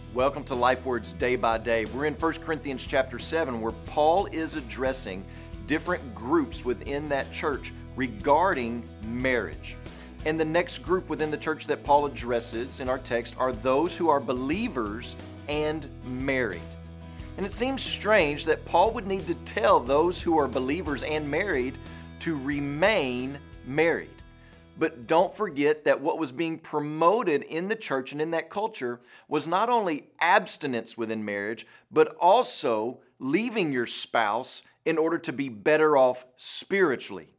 Welcome to Life Words Day by Day. We're in 1 Corinthians chapter 7 where Paul is addressing different groups within that church regarding marriage. And the next group within the church that Paul addresses in our text are those who are believers and married. And it seems strange that Paul would need to tell those who are believers and married to remain married. But don't forget that what was being promoted in the church and in that culture was not only abstinence within marriage, but also leaving your spouse in order to be better off spiritually.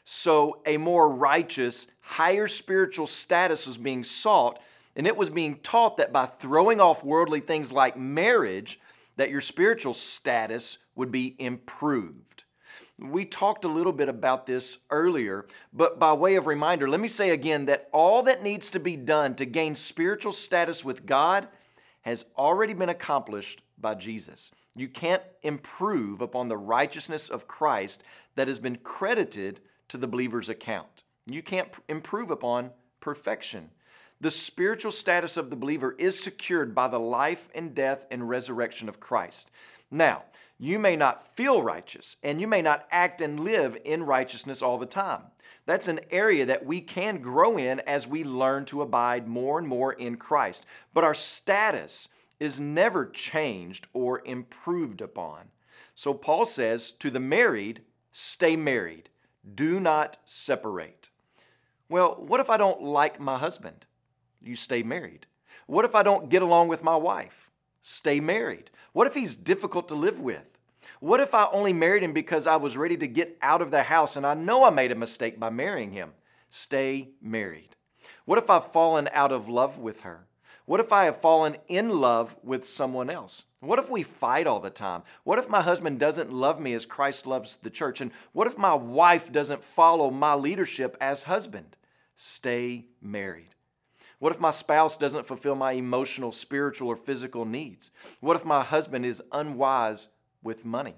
So a more righteous, higher spiritual status was being sought, and it was being taught that by throwing off worldly things like marriage, that your spiritual status would be improved. We talked a little bit about this earlier, but by way of reminder, let me say again that all that needs to be done to gain spiritual status with God has already been accomplished by Jesus. You can't improve upon the righteousness of Christ that has been credited to the believer's account. You can't improve upon perfection. The spiritual status of the believer is secured by the life and death and resurrection of Christ. Now, you may not feel righteous, and you may not act and live in righteousness all the time. That's an area that we can grow in as we learn to abide more and more in Christ. But our status is never changed or improved upon. So Paul says to the married, stay married. Do not separate. Well, what if I don't like my husband? You stay married. What if I don't get along with my wife? Stay married. What if he's difficult to live with? What if I only married him because I was ready to get out of the house and I know I made a mistake by marrying him? Stay married. What if I've fallen out of love with her? What if I have fallen in love with someone else? What if we fight all the time? What if my husband doesn't love me as Christ loves the church? And what if my wife doesn't follow my leadership as husband? Stay married. What if my spouse doesn't fulfill my emotional, spiritual, or physical needs? What if my husband is unwise with money?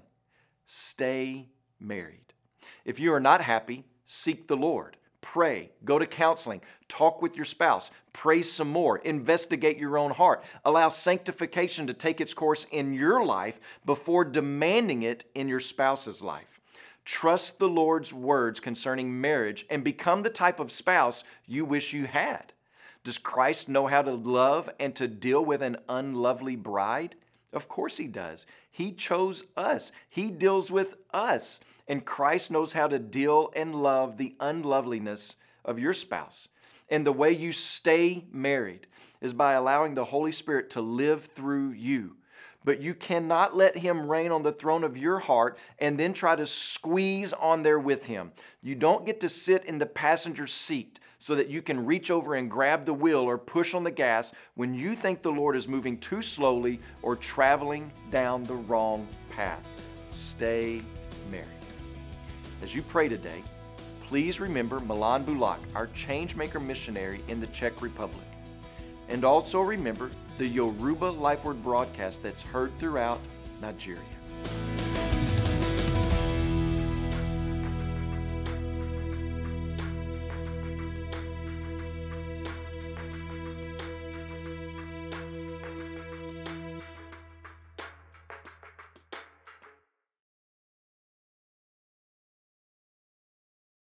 Stay married. If you are not happy, seek the Lord. Pray, go to counseling, talk with your spouse, pray some more, investigate your own heart. Allow sanctification to take its course in your life before demanding it in your spouse's life. Trust the Lord's words concerning marriage and become the type of spouse you wish you had. Does Christ know how to love and to deal with an unlovely bride? Of course He does. He chose us. He deals with us. And Christ knows how to deal and love the unloveliness of your spouse. And the way you stay married is by allowing the Holy Spirit to live through you. But you cannot let Him reign on the throne of your heart and then try to squeeze on there with Him. You don't get to sit in the passenger seat so that you can reach over and grab the wheel or push on the gas when you think the Lord is moving too slowly or traveling down the wrong path. Stay married. As you pray today, please remember Milan Bulak, our Changemaker missionary in the Czech Republic. And also remember the Yoruba Life Word broadcast that's heard throughout Nigeria.